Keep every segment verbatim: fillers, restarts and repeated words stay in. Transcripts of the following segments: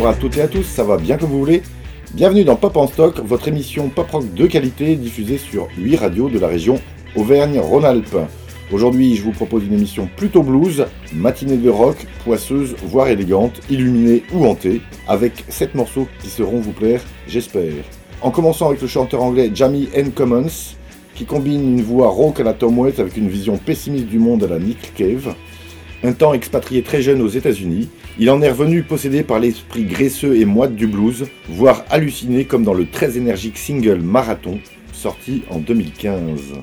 bonjour à toutes et à tous, ça va bien comme vous voulez. Bienvenue dans Pop en Stock, votre émission pop rock de qualité diffusée sur huit radios de la région Auvergne-Rhône-Alpes. Aujourd'hui, je vous propose une émission plutôt blues, matinée de rock, poisseuse, voire élégante, illuminée ou hantée, avec sept morceaux qui sauront vous plaire, j'espère. En commençant avec le chanteur anglais Jamie N. Commons, qui combine une voix rauque à la Tom Waits avec une vision pessimiste du monde à la Nick Cave. Un temps expatrié très jeune aux États-Unis, il en est revenu possédé par l'esprit graisseux et moite du blues, voire halluciné comme dans le très énergique single Marathon, sorti en deux mille quinze.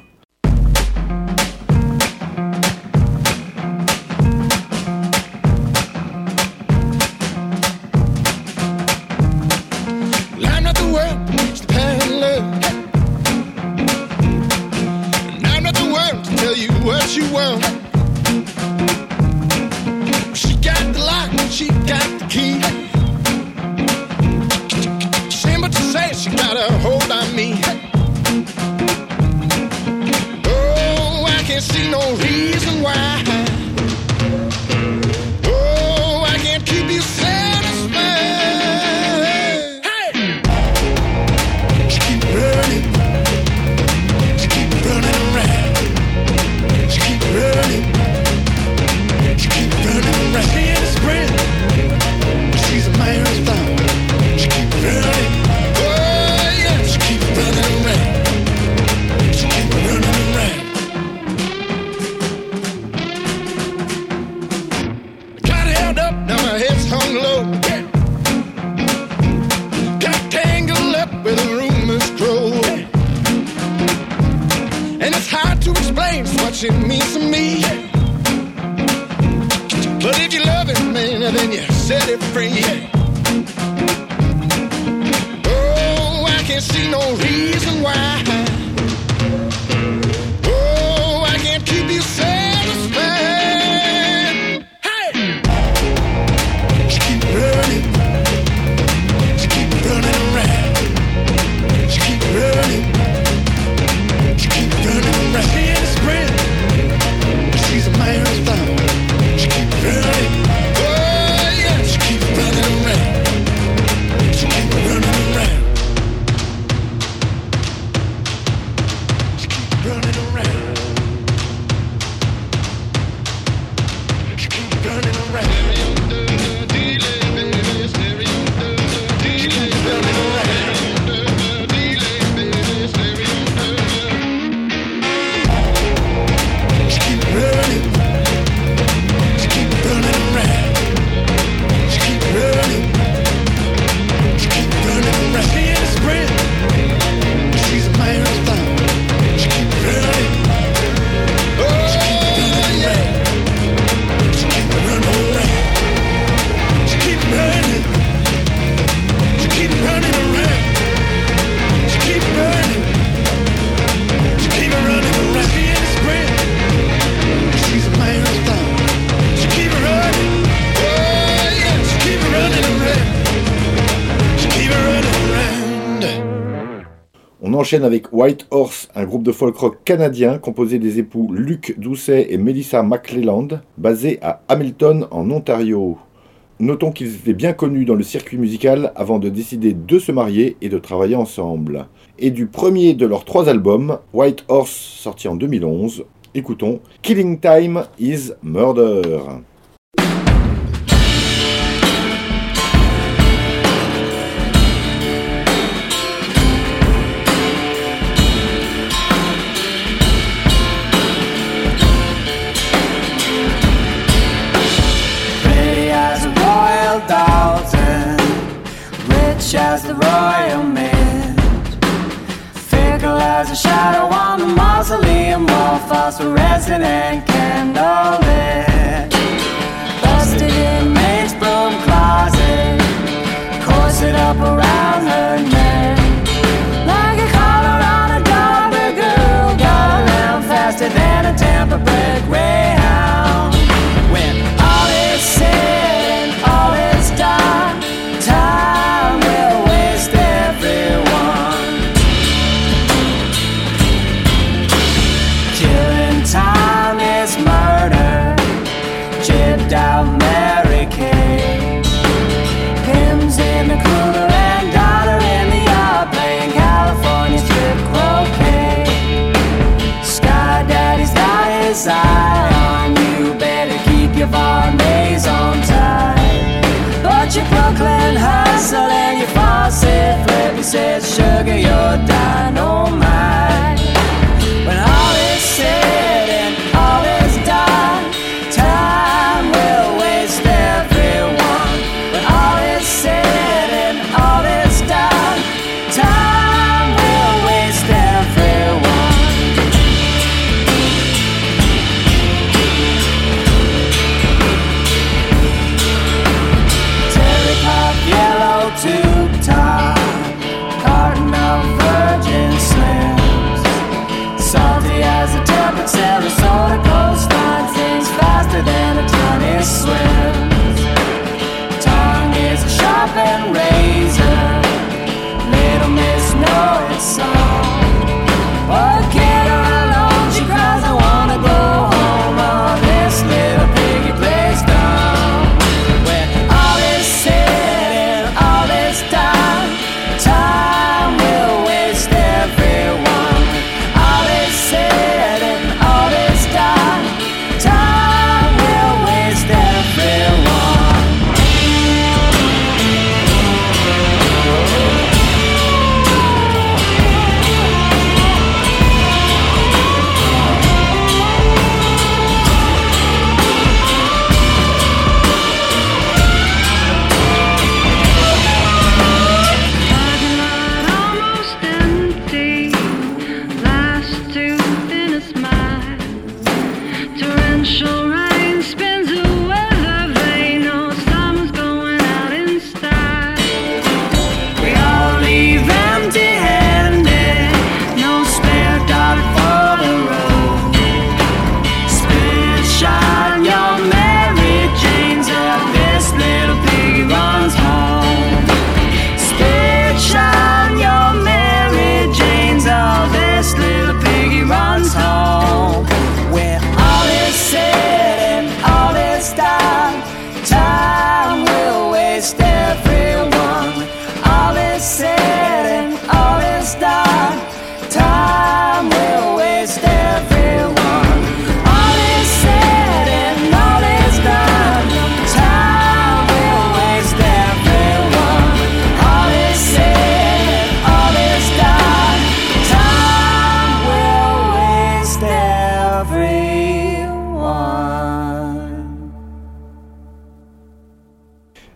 On enchaîne avec White Horse, un groupe de folk rock canadien composé des époux Luc Doucet et Melissa McClelland, basé à Hamilton en Ontario. Notons qu'ils étaient bien connus dans le circuit musical avant de décider de se marier et de travailler ensemble. Et du premier de leurs trois albums, White Horse, sorti en deux mille onze, écoutons Killing Time is Murder. As the royal mint, fickle as a shadow on the mausoleum wall, phosphorescent and candlelit. Busted in Maeve's broom closet, corset up around her neck, like a collar on a daughter girl, got around faster than a Tampa-bred greyhound. When all is said and all is done, time will waste everyone. Killing time is murder, chipped out Mary Kay, hymns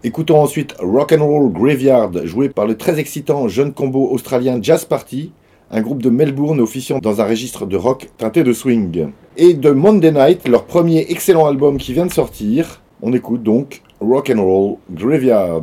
Écoutons ensuite Rock'n'Roll Graveyard, joué par le très excitant jeune combo australien Jazz Party, un groupe de Melbourne officiant dans un registre de rock teinté de swing. Et de Monday Night, leur premier excellent album qui vient de sortir, on écoute donc Rock'n'Roll Graveyard.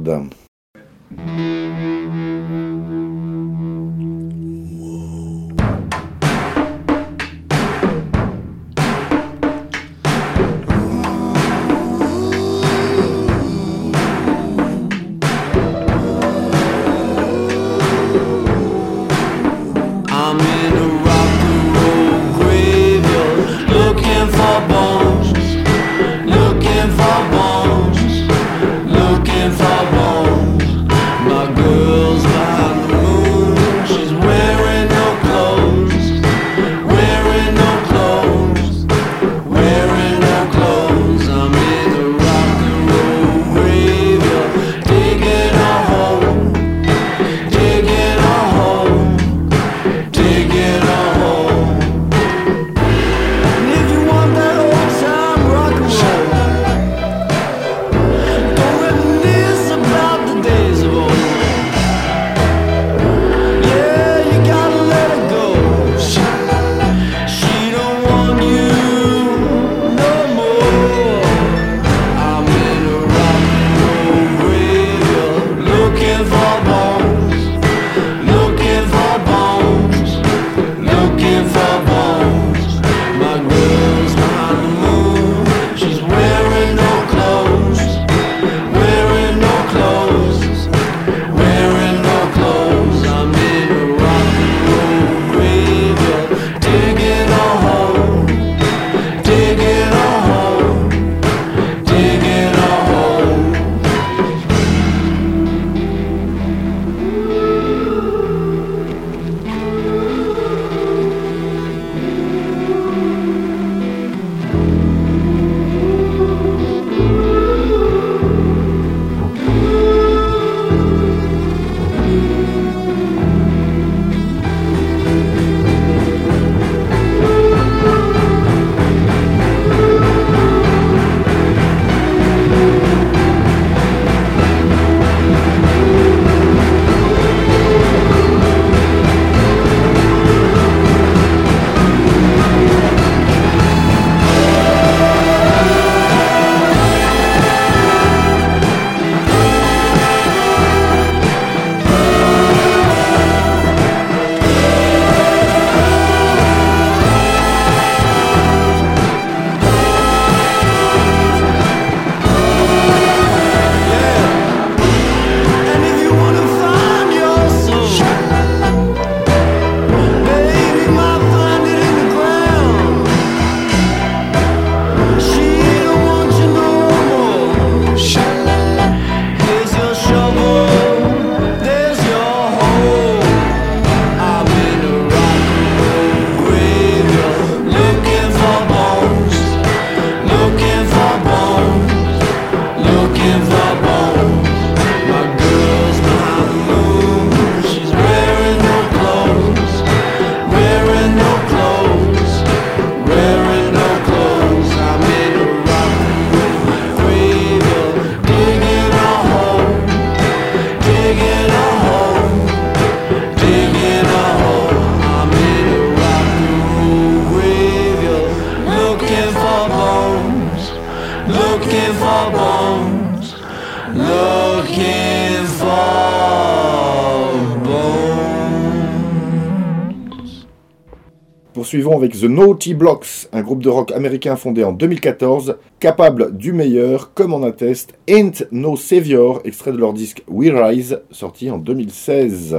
Poursuivons avec The Naughty Blocks, un groupe de rock américain fondé en deux mille quatorze, capable du meilleur, comme en atteste Ain't No Savior, extrait de leur disque We Rise, sorti en deux mille seize.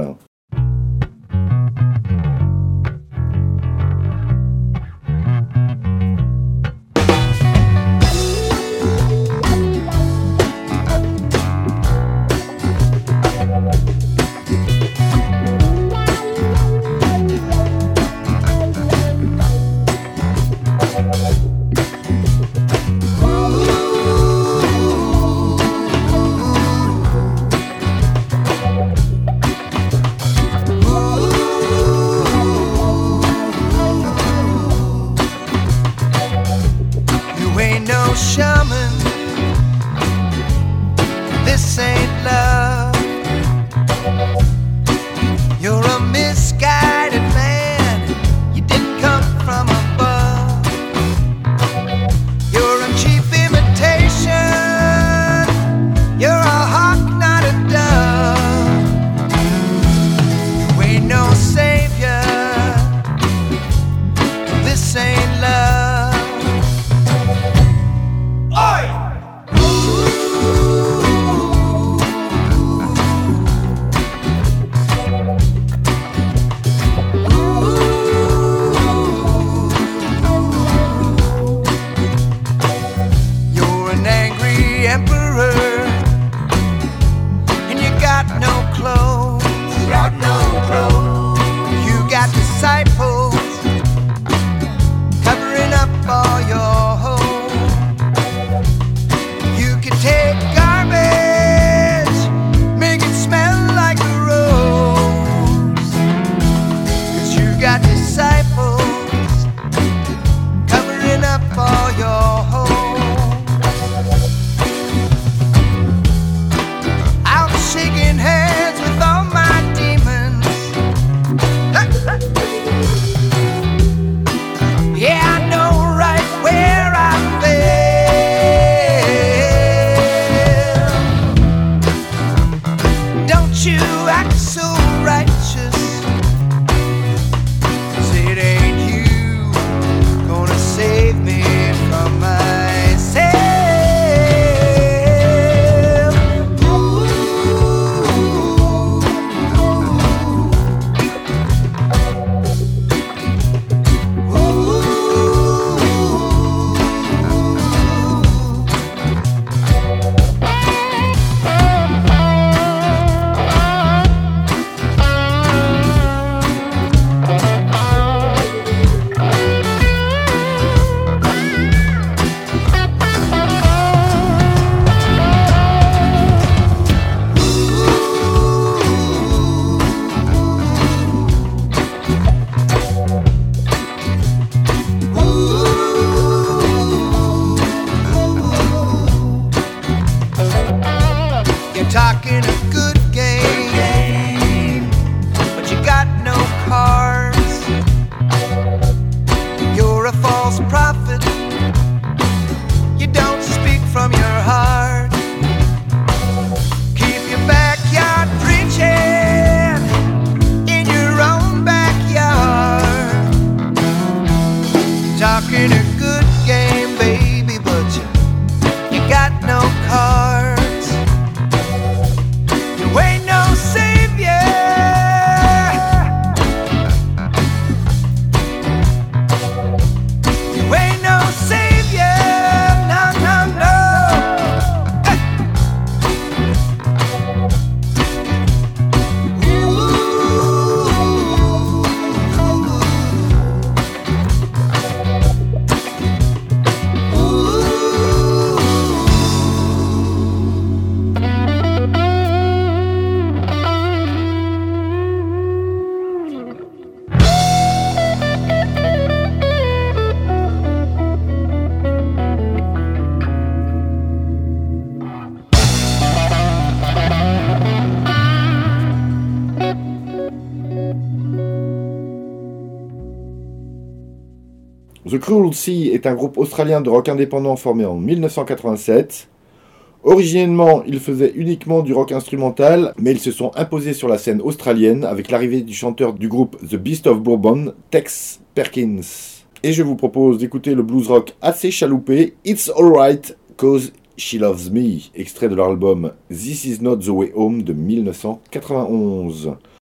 The Cruel Sea est un groupe australien de rock indépendant formé en dix-neuf cent quatre-vingt-sept. Originellement, ils faisaient uniquement du rock instrumental, mais ils se sont imposés sur la scène australienne avec l'arrivée du chanteur du groupe The Beast of Bourbon, Tex Perkins. Et je vous propose d'écouter le blues rock assez chaloupé It's Alright Cause She Loves Me, extrait de leur album This Is Not the Way Home de dix-neuf cent quatre-vingt-onze.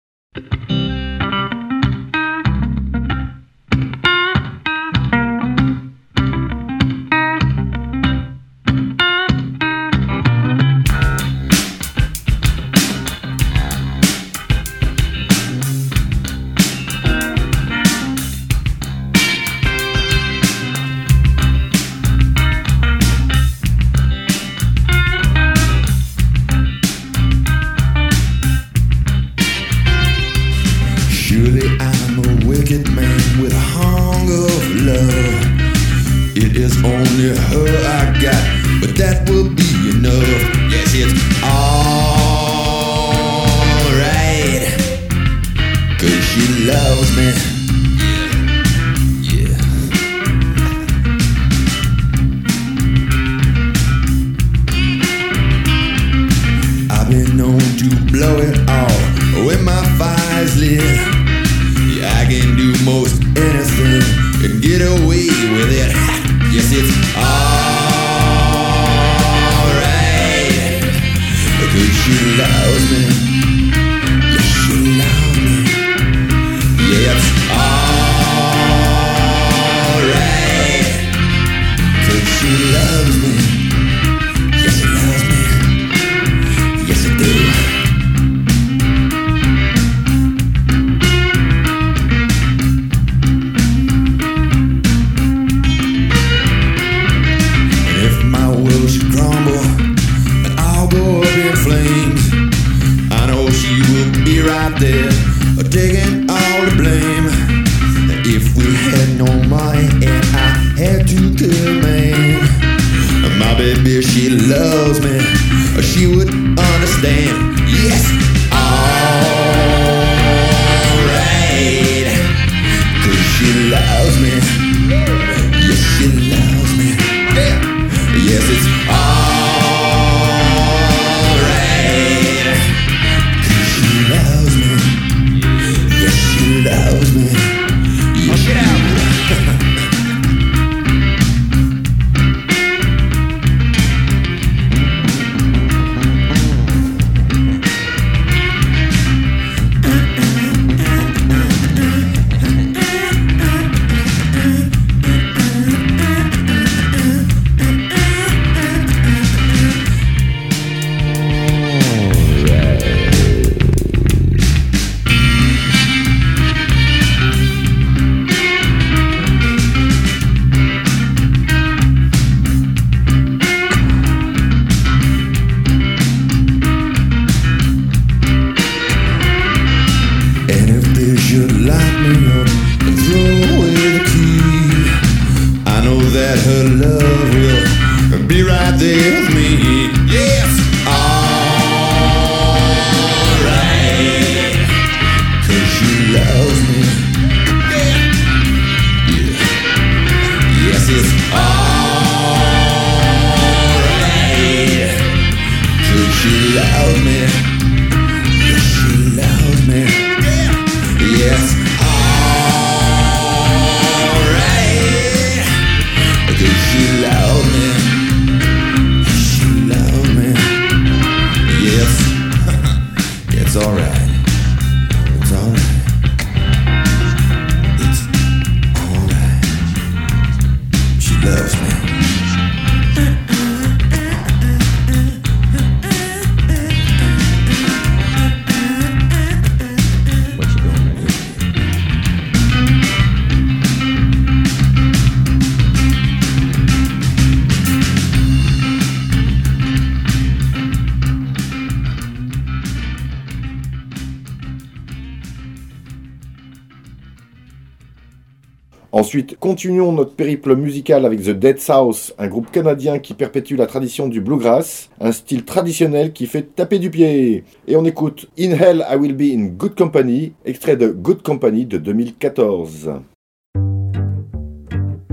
Ensuite, continuons notre périple musical avec The Dead South, un groupe canadien qui perpétue la tradition du bluegrass, un style traditionnel qui fait taper du pied. Et on écoute In Hell I Will Be in Good Company, extrait de Good Company de deux mille quatorze.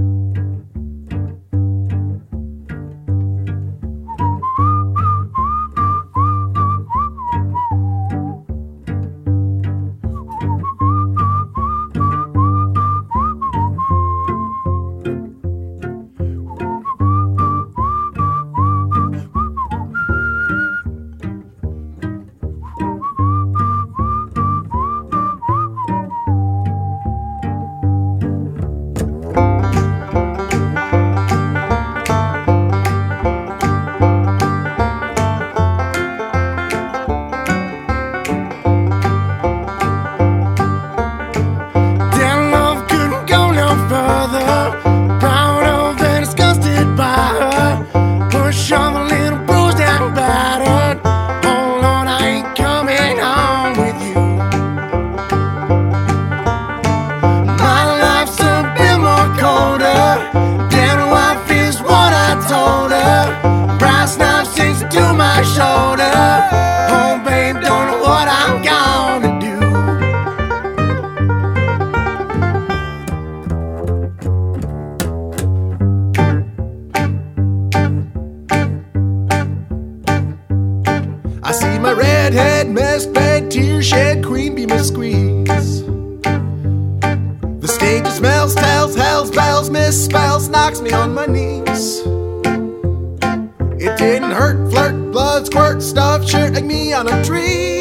ease. The stage smells, tells, hells, bells, misspells, knocks me on my knees. It didn't hurt, flirt, blood, squirt, stuff, shirt like me on a tree.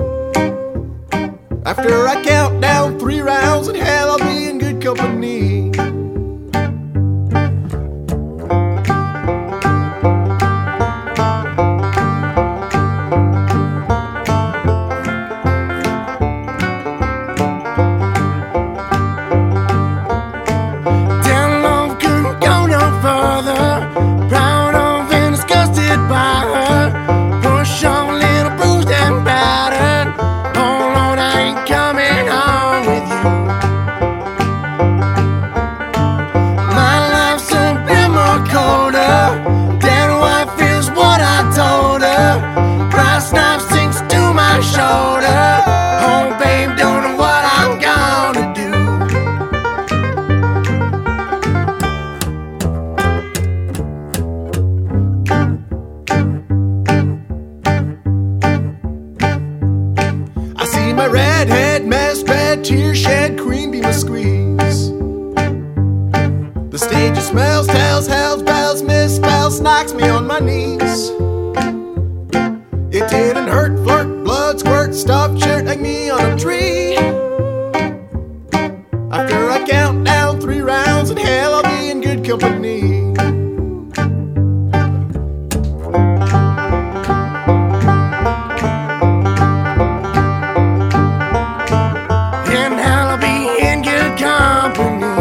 After I count down three rounds in hell, I'll be in good company. Knocks me on my knees. It didn't hurt, flirt, blood, squirt, stuffed shirt like me on a tree. After I count down three rounds in hell, I'll be in good company. In hell, I'll be in good company.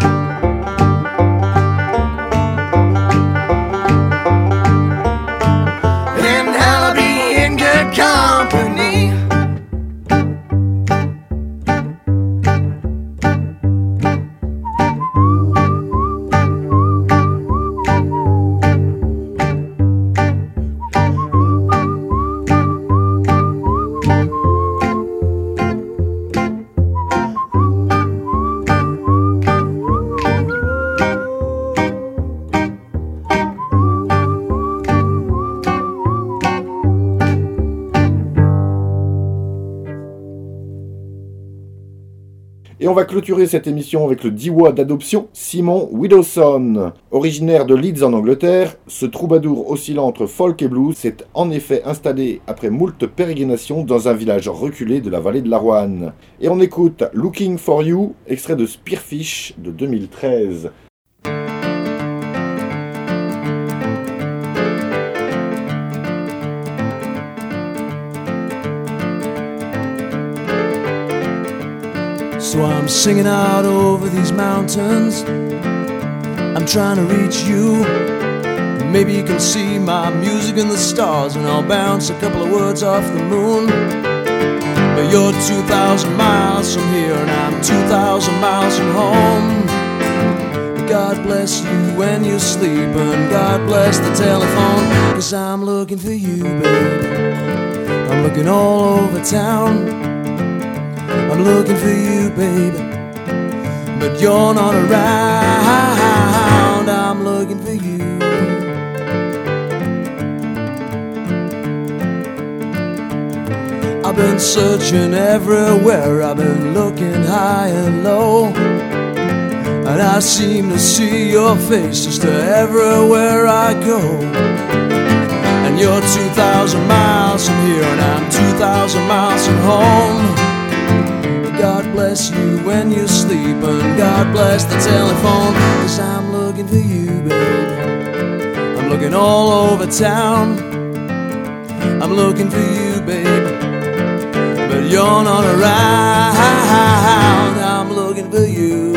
Et on va clôturer cette émission avec le Diwa d'adoption, Simon Widowson. Originaire de Leeds en Angleterre, ce troubadour oscillant entre folk et blues s'est en effet installé après moult pérégrinations dans un village reculé de la vallée de l'Arwan. Et on écoute Looking for You, extrait de Spearfish de deux mille treize. So I'm singing out over these mountains, I'm trying to reach you. Maybe you can see my music in the stars, and I'll bounce a couple of words off the moon. But you're two thousand miles from here, and I'm two thousand miles from home. God bless you when you sleep, and God bless the telephone, 'cause I'm looking for you, babe. I'm looking all over town, I'm looking for you, baby, but you're not around. I'm looking for you. I've been searching everywhere, I've been looking high and low, and I seem to see your face just everywhere I go. And you're two thousand miles from here, and I'm two thousand miles from home. God bless you when you sleep, and God bless the telephone, 'cause I'm looking for you, babe. I'm looking all over town, I'm looking for you, babe, but you're not around. I'm looking for you.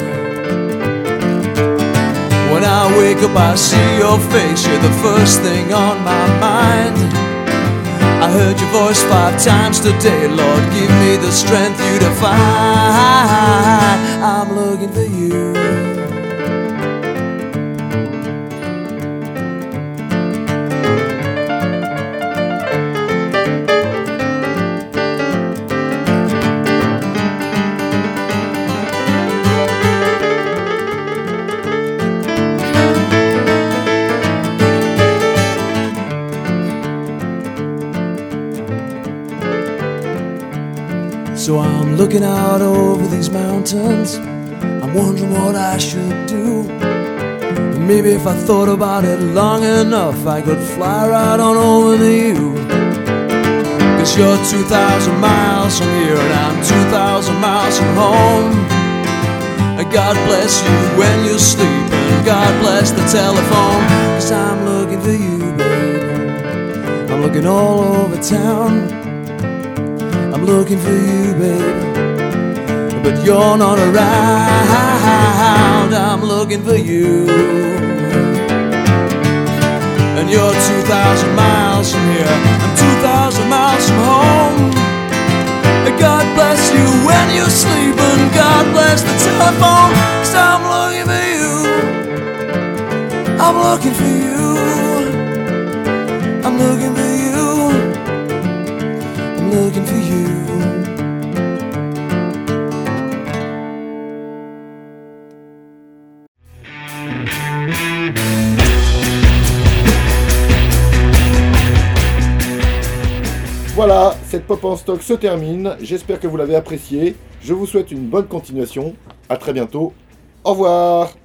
When I wake up I see your face, you're the first thing on my mind. I heard your voice five times today, Lord, give me the strength you to find. I'm looking for you. So I'm I'm looking out over these mountains, I'm wondering what I should do. And maybe if I thought about it long enough, I could fly right on over to you. Cause you're two thousand miles from here and I'm two thousand miles from home. God bless you when you sleep, and God bless the telephone. Cause I'm looking for you, baby. I'm looking all over town. I'm looking for you, baby, but you're not around. I'm looking for you, and you're two thousand miles from here. I'm two thousand miles from home. God bless you when you sleep, and God bless the telephone. Cause I'm looking for you. I'm looking for you. I'm looking for you. I'm looking for you. Voilà, cette pop en stock se termine. J'espère que vous l'avez apprécié. Je vous souhaite une bonne continuation. À très bientôt. Au revoir.